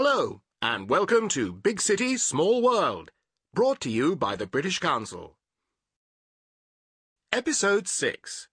Hello, and welcome to Big City, Small World, brought to you by the British Council. Episode 6.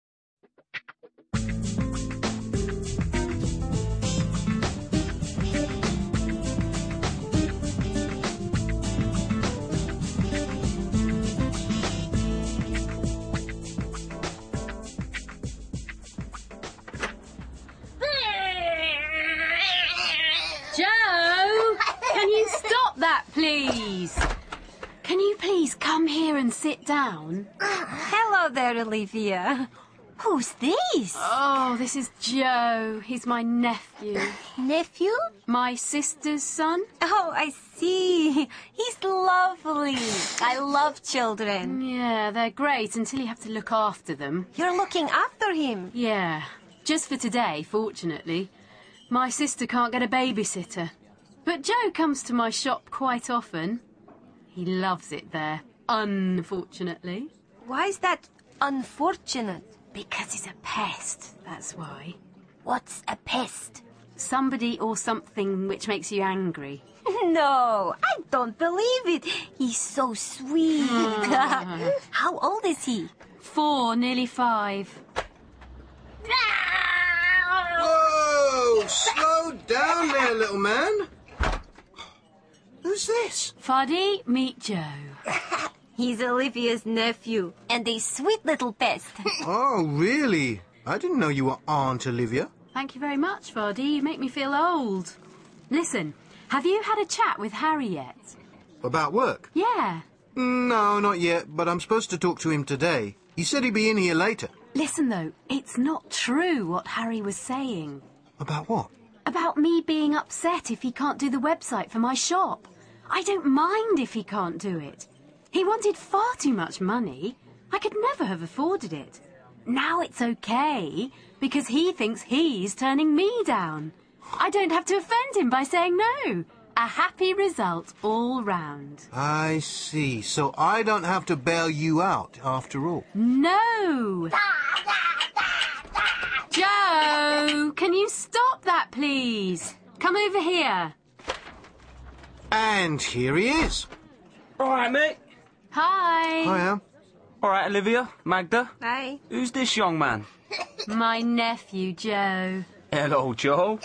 Joe, can you stop that, please? Can you please come here and sit down? Hello there, Olivia. Who's this? Oh, this is Joe. He's my nephew. Nephew? My sister's son. Oh, I see. He's lovely. I love children. Yeah, they're great until you have to look after them. You're looking after him. Yeah, just for today, fortunately. My sister can't get a babysitter. But Joe comes to my shop quite often. He loves it there, unfortunately. Why is that unfortunate? Because he's a pest, that's why. What's a pest? Somebody or something which makes you angry. No, I don't believe it. He's so sweet. How old is he? 4, nearly 5. Whoa! Slow down there, little man. Who's this? Fuddy, meet Joe. He's Olivia's nephew and a sweet little pest. Oh, really? I didn't know you were Aunt Olivia. Thank you very much, Fuddy. You make me feel old. Listen, have you had a chat with Harry yet? About work? Yeah. No, not yet, but I'm supposed to talk to him today. He said he'd be in here later. Listen, though, it's not true what Harry was saying. About what? About me being upset if he can't do the website for my shop. I don't mind if he can't do it. He wanted far too much money. I could never have afforded it. Now it's okay, because he thinks he's turning me down. I don't have to offend him by saying no. A happy result all round. I see. So I don't have to bail you out after all. No! Joe, can you stop that, please? Come over here. And here he is. All right, mate. Hi. Hiya. All right, Olivia, Magda. Hi. Who's this young man? My nephew, Joe. Hello, Joe.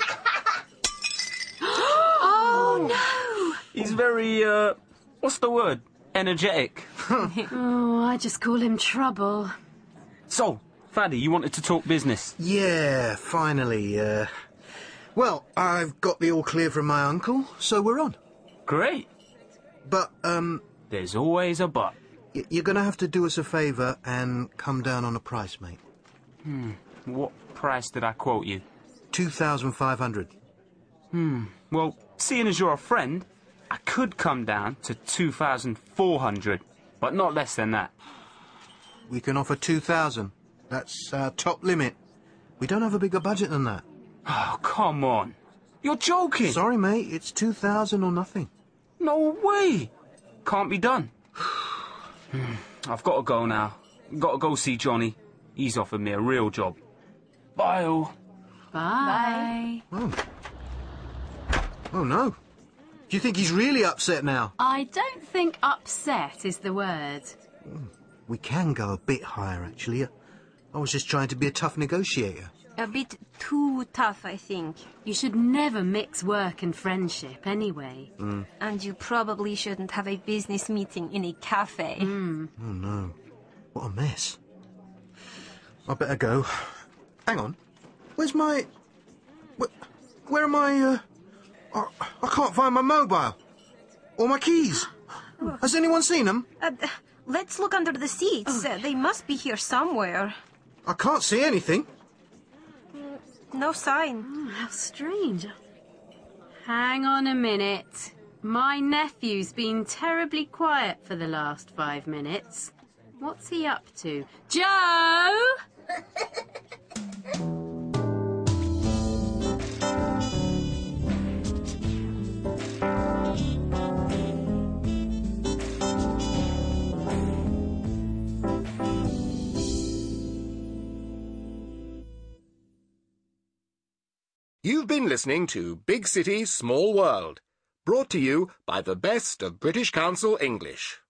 Oh, no! He's very, what's the word? Energetic. Oh, I just call him Trouble. So, Faddy, you wanted to talk business. Yeah, finally. Well, I've got the all clear from my uncle, so we're on. Great. But, There's always a but. you're going to have to do us a favour and come down on a price, mate. What price did I quote you? 2,500. Well, seeing as you're a friend, I could come down to 2,400, but not less than that. We can offer 2,000. That's our top limit. We don't have a bigger budget than that. Oh, come on. You're joking. Sorry, mate. It's 2,000 or nothing. No way. Can't be done. I've got to go now. Got to go see Johnny. He's offered me a real job. Bye, all. Bye. Oh. Oh, no. Do you think he's really upset now? I don't think upset is the word. We can go a bit higher, actually. I was just trying to be a tough negotiator. A bit too tough, I think. You should never mix work and friendship anyway. And you probably shouldn't have a business meeting in a cafe. Oh, no. What a mess. I better go. Hang on. Where's my... Where am I, I can't find my mobile. Or my keys. Has anyone seen them? Let's look under the seats. They must be here somewhere. I can't see anything. No sign. How strange. Hang on a minute. My nephew's been terribly quiet for the last 5 minutes. What's he up to? Joe! You've been listening to Big City, Small World, brought to you by the best of British Council English.